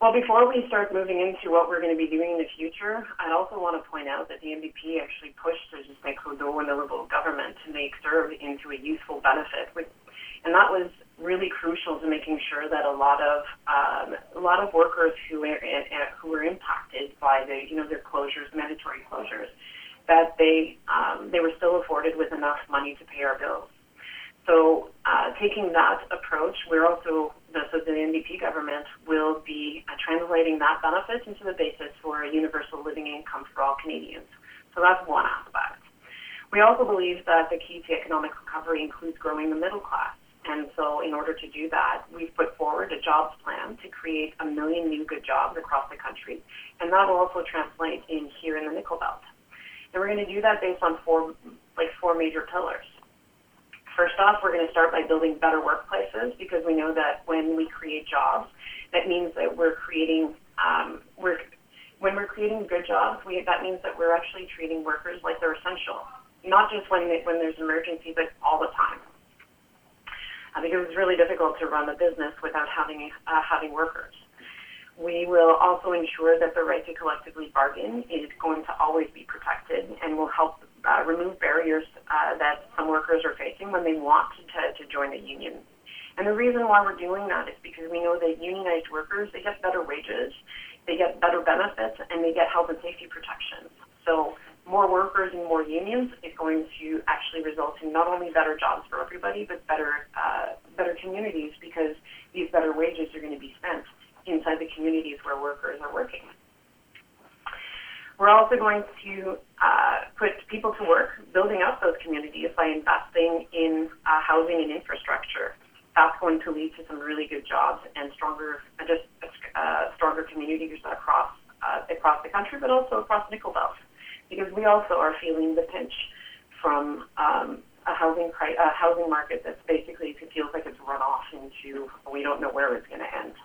Well, before we start moving into what we're going to be doing in the future, I also want to point out that the NDP actually pushed the Justin Trudeau and the Liberal government to make CERB into a useful benefit, and that was really crucial to making sure that a lot of workers who were impacted by their closures, mandatory closures, that they were still afforded with enough money to pay our bills. So taking that approach, the NDP government will be translating that benefit into the basis for a universal living income for all Canadians. So that's one aspect. We also believe that the key to economic recovery includes growing the middle class. And so in order to do that, we've put forward a jobs plan to create 1 million new good jobs across the country. And that will also translate in here in the Nickel Belt. And we're going to do that based on four major pillars. First off, we're going to start by building better workplaces, because we know that when we create jobs, that means that we're creating, when we're creating good jobs, that means that we're actually treating workers like they're essential, not just when there's an emergency, but all the time. Because it's really difficult to run a business without having workers. We will also ensure that the right to collectively bargain is going to always be protected, and will help remove barriers that some workers are facing when they want to join a union. And the reason why we're doing that is because we know that unionized workers, they get better wages, they get better benefits, and they get health and safety protections. So more workers and more unions is going to actually result in not only better jobs for everybody, but better communities, because these better wages are going to be spent inside the communities where workers are working. We're also going to put people to work building up those communities by investing in housing and infrastructure. That's going to lead to some really good jobs and stronger communities across the country, but also across Nickel Belt, because we also are feeling the pinch from a housing market that's basically, it feels like it's run off into, we don't know where it's going to end.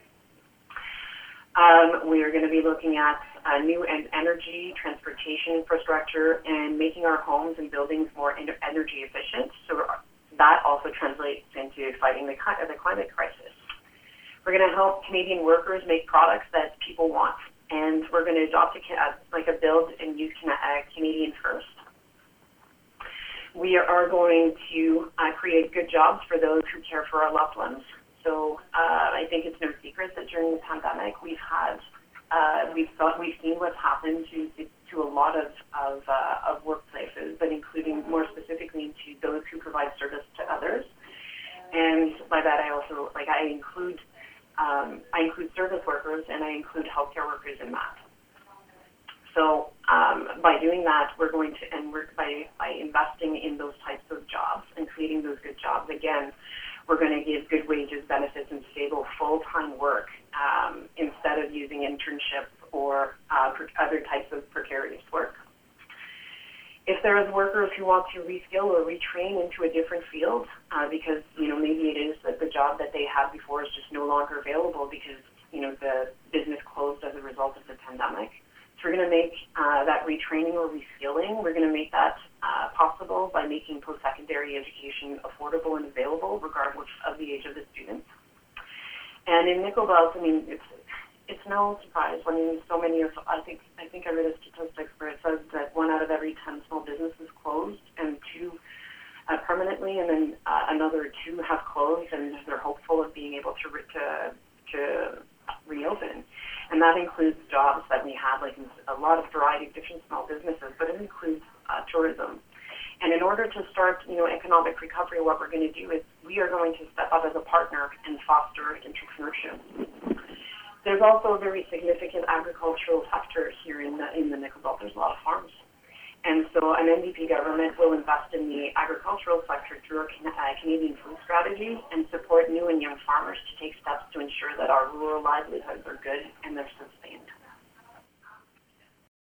We are going to be looking at new energy, transportation infrastructure, and making our homes and buildings more energy efficient. So that also translates into fighting the climate crisis. We're going to help Canadian workers make products that people want, and we're going to adopt a build and use Canadian first. We are going to create good jobs for those who care for our loved ones. So I think it's no secret that during the pandemic we've seen what's happened to a lot of workplaces, but including more specifically to those who provide service to others. And by that I also I include service workers, and I include healthcare workers in that. So by doing that, by investing in those types of jobs and creating those good jobs, again, we're going to give good wages, benefits, and stable full-time work instead of using internships or other types of precarious work. If there is workers who want to reskill or retrain into a different field, because maybe it is that the job that they had before is just no longer available because the business closed as a result of the pandemic. So we're going to make that retraining or reskilling, we're going to make that possible by making post-secondary education affordable and available regardless of the age of the student. And in Nickel Belt, it's no surprise when so many of, I think I read a statistic where it says that 1 out of every 10 small businesses closed, and 2 permanently, and then another 2 have closed, and they're hopeful of being able to reopen. And that includes jobs that we have, a lot of variety of different small businesses, but it includes tourism. And in order to start, economic recovery, what we're going to do is we are going to step up as a partner and foster entrepreneurship. There's also a very significant agricultural sector here in the Nickel Belt. There's a lot of farms. And so an NDP government will invest in the agricultural sector through our Canadian food strategy and support new and young farmers to take steps to ensure that our rural livelihoods are good and they're